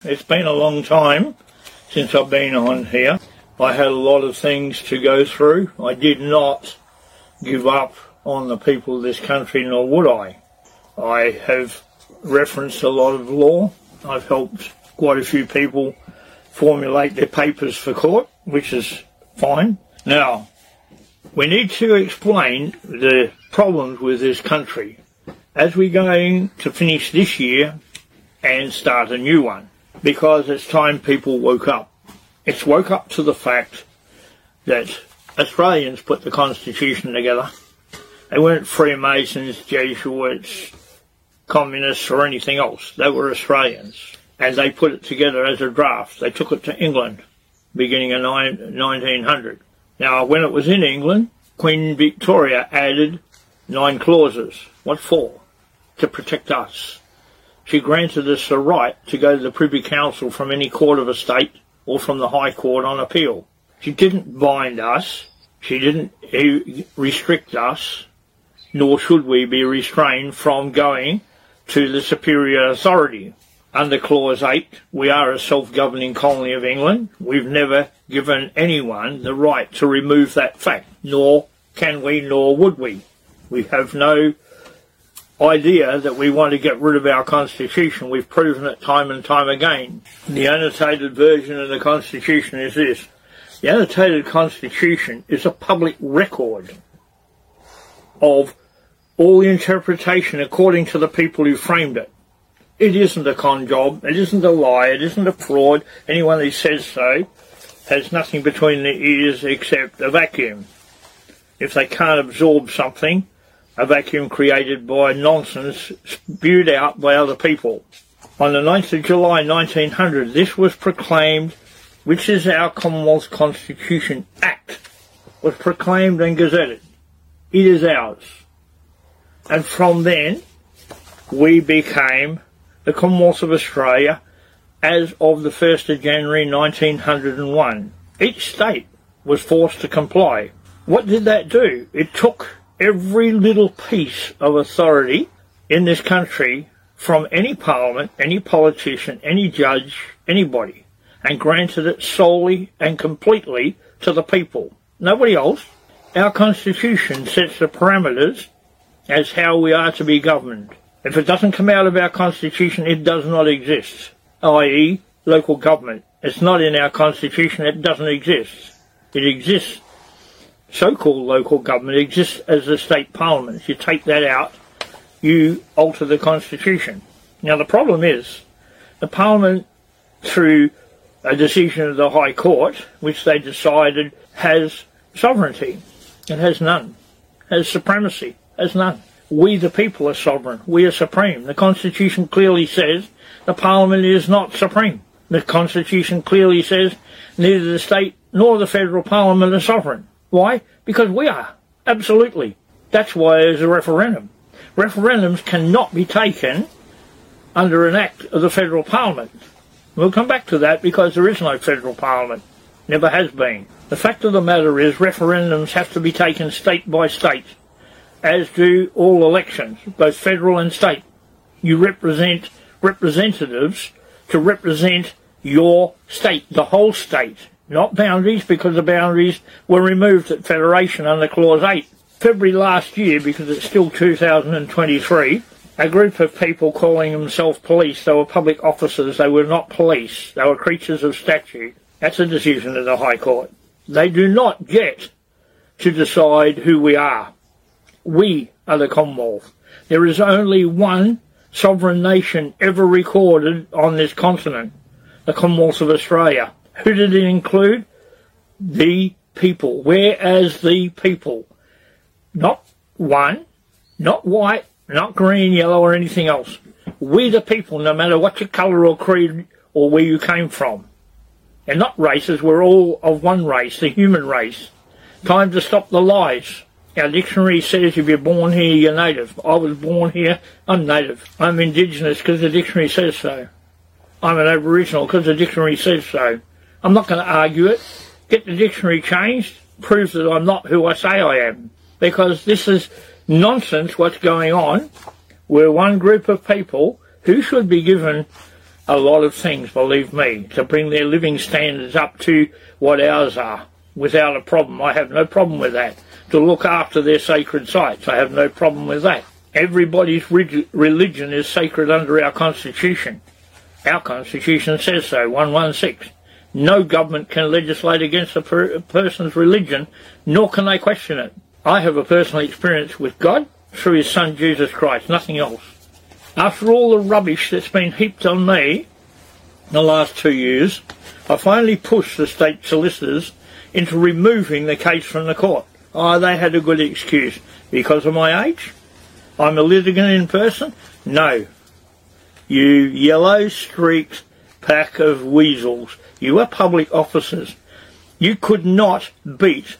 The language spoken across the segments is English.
It's been a long time since I've been on here. I had a lot of things to go through. I did not give up on the people of this country, nor would I. I have referenced a lot of law. I've helped quite a few people formulate their papers for court, which is fine. Now, we need to explain the problems with this country as we're going to finish this year and start a new one, because it's time people woke up. It's woke up to the fact that Australians put the Constitution together. They weren't Freemasons, Jesuits, Communists or anything else. They were Australians. And they put it together as a draft. They took it to England, beginning of 1900. Now, when it was in England, Queen Victoria added 9 clauses. What for? To protect us. She granted us the right to go to the Privy Council from any court of a state or from the High Court on appeal. She didn't bind us. She didn't restrict us, nor should we be restrained from going to the superior authority. Under Clause 8, we are a self-governing colony of England. We've never given anyone the right to remove that fact, nor can we, nor would we. We have no idea that we want to get rid of our Constitution. We've proven it time and time again. The annotated version of the Constitution is this. The annotated Constitution is a public record of all the interpretation according to the people who framed it. It isn't a con job, it isn't a lie, it isn't a fraud. Anyone who says so has nothing between their ears except a vacuum. If they can't absorb something, a vacuum created by nonsense spewed out by other people. On the 9th of July 1900, this was proclaimed, which is our Commonwealth Constitution Act, was proclaimed and gazetted. It is ours. And from then, we became the Commonwealth of Australia as of the 1st of January 1901. Each state was forced to comply. What did that do? It took every little piece of authority in this country from any parliament, any politician, any judge, anybody, and granted it solely and completely to the people. Nobody else. Our Constitution sets the parameters as how we are to be governed. If it doesn't come out of our Constitution, it does not exist, i.e. local government. It's not in our Constitution, it doesn't exist. It exists, so-called local government exists as a state parliament. If you take that out, you alter the Constitution. Now the problem is, the parliament, through a decision of the High Court, which they decided has sovereignty. It has none. Has supremacy. Has none. We the people are sovereign. We are supreme. The Constitution clearly says the Parliament is not supreme. The Constitution clearly says neither the state nor the federal Parliament are sovereign. Why? Because we are. Absolutely. That's why there's a referendum. Referendums cannot be taken under an act of the federal Parliament. We'll come back to that because there is no federal Parliament. Never has been. The fact of the matter is referendums have to be taken state by state, as do all elections, both federal and state. You represent representatives to represent your state, the whole state, not boundaries, because the boundaries were removed at Federation under Clause 8. February last year, because it's still 2023, a group of people calling themselves police, they were public officers, they were not police, they were creatures of statute. That's a decision of the High Court. They do not get to decide who we are. We are the Commonwealth. There is only one sovereign nation ever recorded on this continent, the Commonwealth of Australia. Who did it include? The people. Whereas the people. Not one, not white, not green, yellow or anything else. We the people, no matter what your colour or creed or where you came from. And not races, we're all of one race, the human race. Time to stop the lies. Our dictionary says if you're born here, you're native. I was born here, I'm native. I'm indigenous because the dictionary says so. I'm an Aboriginal because the dictionary says so. I'm not going to argue it. Get the dictionary changed, proves that I'm not who I say I am. Because this is nonsense what's going on, where one group of people who should be given a lot of things, believe me, to bring their living standards up to what ours are, without a problem. I have no problem with that. To look after their sacred sites, I have no problem with that. Everybody's religion is sacred under our Constitution. Our Constitution says so, 116. No government can legislate against a person's religion, nor can they question it. I have a personal experience with God through his Son Jesus Christ, nothing else. After all the rubbish that's been heaped on me in the last 2 years, I finally pushed the state solicitors into removing the case from the court. Oh, they had a good excuse. Because of my age? I'm a litigant in person? No. You yellow-streaked pack of weasels. You are public officers. You could not beat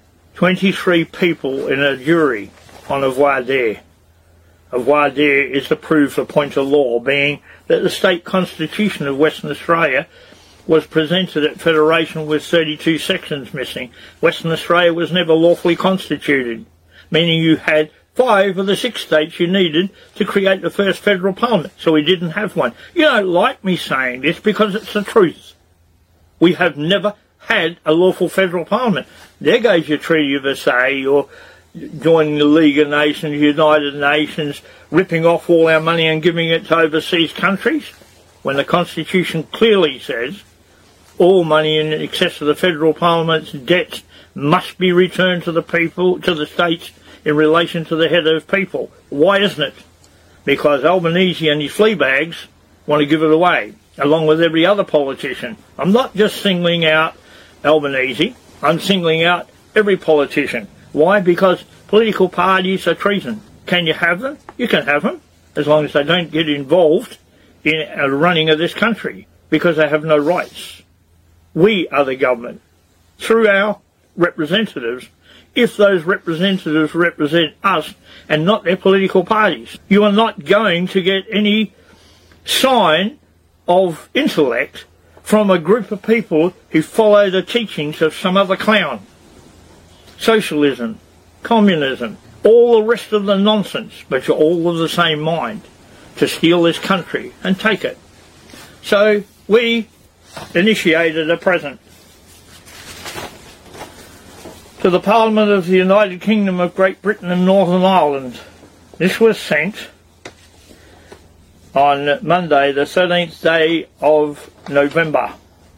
23 people in a jury on a voir dire. A voir dire is the proof of point of law, being that the state constitution of Western Australia was presented at Federation with 32 sections missing. Western Australia was never lawfully constituted, meaning you had 5 of the 6 states you needed to create the first federal parliament, so we didn't have one. You don't like me saying this because it's the truth. We have never had a lawful federal parliament. There goes your Treaty of Versailles, or joining the League of Nations, United Nations, ripping off all our money and giving it to overseas countries, when the Constitution clearly says all money in excess of the federal parliament's debts must be returned to the people, to the states, in relation to the head of people. Why isn't it? Because Albanese and his flea bags want to give it away, along with every other politician. I'm not just singling out Albanese, I'm singling out every politician. Why? Because political parties are treason. Can you have them? You can have them, as long as they don't get involved in the running of this country, because they have no rights. We are the government, through our representatives, if those representatives represent us and not their political parties. You are not going to get any sign of intellect from a group of people who follow the teachings of some other clown. Socialism, communism, all the rest of the nonsense, but you're all of the same mind, to steal this country and take it. So we initiated a present to the Parliament of the United Kingdom of Great Britain and Northern Ireland. This was sent on Monday, the 13th day of November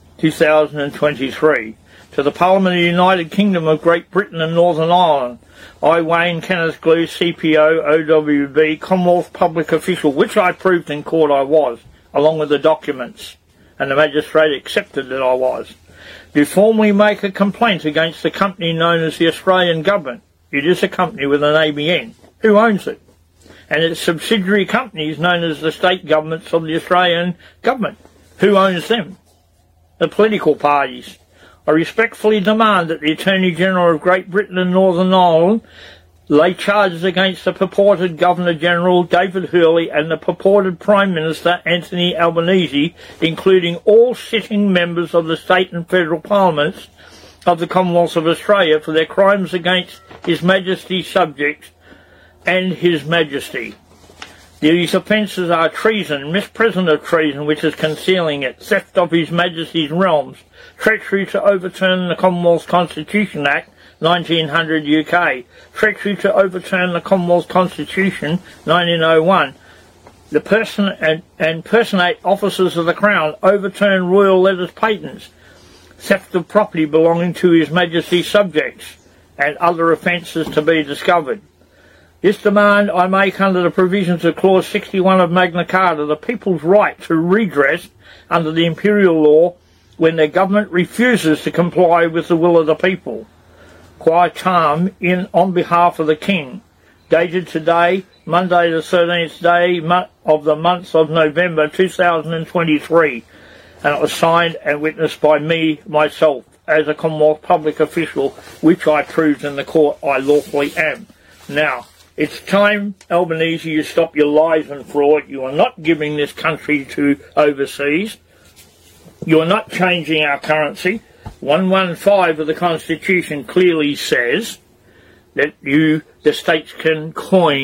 2023. To the Parliament of the United Kingdom of Great Britain and Northern Ireland, I, Wayne Kenneth Glue, CPO, OWB, Commonwealth Public Official, which I proved in court I was, along with the documents, and the magistrate accepted that I was, do formally make a complaint against the company known as the Australian Government. It is a company with an ABN. Who owns it? And its subsidiary companies known as the state governments of the Australian Government. Who owns them? The political parties. I respectfully demand that the Attorney-General of Great Britain and Northern Ireland lay charges against the purported Governor-General David Hurley and the purported Prime Minister Anthony Albanese, including all sitting members of the state and federal parliaments of the Commonwealth of Australia, for their crimes against His Majesty's subjects and His Majesty. These offences are treason, misprision of treason, which is concealing it, theft of His Majesty's realms, treachery to overturn the Commonwealth Constitution Act 1900 UK, treachery to overturn the Commonwealth Constitution 1901, the person and personate officers of the Crown, overturn royal letters patents, theft of property belonging to His Majesty's subjects, and other offences to be discovered. This demand I make under the provisions of Clause 61 of Magna Carta, the people's right to redress under the imperial law when their government refuses to comply with the will of the people. Qui tam on behalf of the King, dated today, Monday the 13th day of the month of November 2023, and it was signed and witnessed by me, myself, as a Commonwealth public official, which I proved in the court I lawfully am. Now, it's time, Albanese, you stop your lies and fraud. You are not giving this country to overseas. You are not changing our currency. 115 of the Constitution clearly says that the states can coin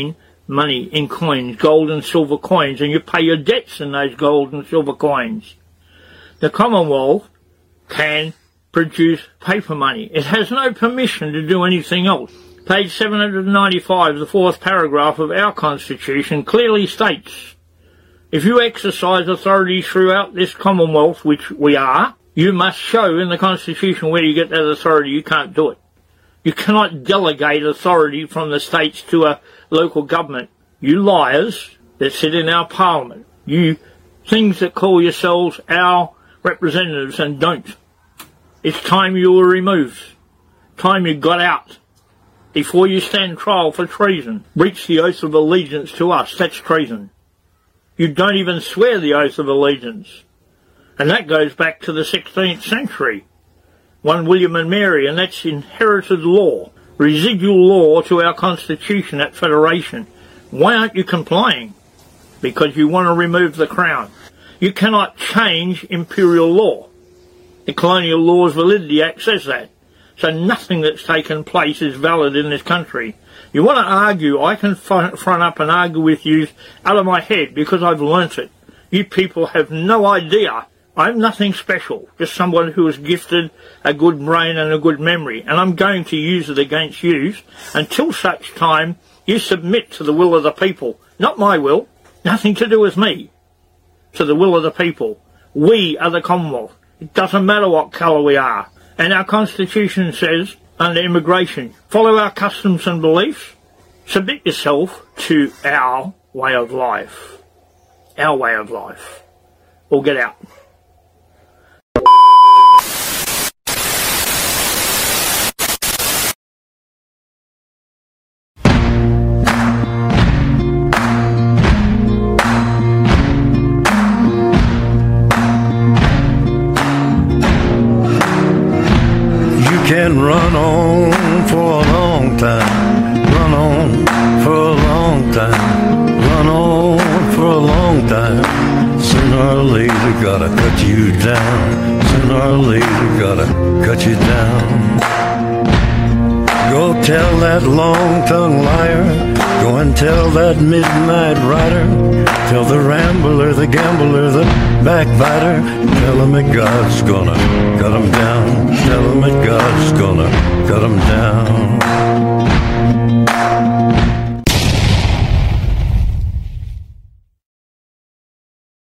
money in coins, gold and silver coins, and you pay your debts in those gold and silver coins. The Commonwealth can produce paper money. It has no permission to do anything else. Page 795, the fourth paragraph of our Constitution clearly states, if you exercise authority throughout this Commonwealth, which we are, you must show in the Constitution where you get that authority. You can't do it. You cannot delegate authority from the states to a local government. You liars that sit in our Parliament, you things that call yourselves our representatives and don't. It's time you were removed. Time you got out. Before you stand trial for treason. Breach the oath of allegiance to us. That's treason. You don't even swear the oath of allegiance. And that goes back to the 16th century. One William and Mary, and that's inherited law. Residual law to our Constitution at Federation. Why aren't you complying? Because you want to remove the Crown. You cannot change imperial law. The Colonial Laws Validity Act says that. So nothing that's taken place is valid in this country. You want to argue, I can front up and argue with you out of my head because I've learnt it. You people have no idea. I'm nothing special, just someone who is gifted a good brain and a good memory, and I'm going to use it against you until such time you submit to the will of the people. Not my will, nothing to do with me, to the will of the people. We are the Commonwealth. It doesn't matter what colour we are. And our Constitution says, under immigration, follow our customs and beliefs, submit yourself to our way of life. Our way of life. Or get out. Can run on for a long time, run on for a long time, run on for a long time. Sooner or later gotta cut you down, sooner or later gotta cut you down. Go tell that long-tongued liar, go and tell that midnight rider, tell the rambler, the gambler, the backbiter, tell him that God's gonna cut him down, tell him that God's gonna cut him down.